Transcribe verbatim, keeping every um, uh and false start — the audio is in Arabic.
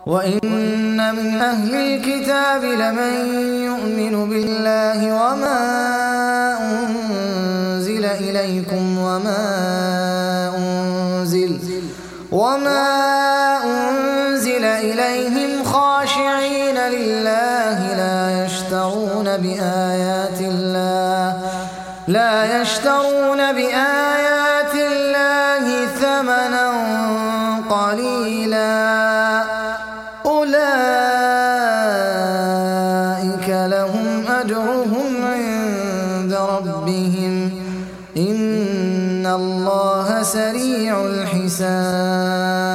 وإن من أهل الكتاب لمن يؤمن بالله وما أنزل إليكم وما أنزل وما أنزل إليهم خاشعين لله لا يشترون بآيات الله لا يشترون بآيات الله ثمنا قليلا أولئك لهم أجرهم عند ربهم إن الله سريع الحساب.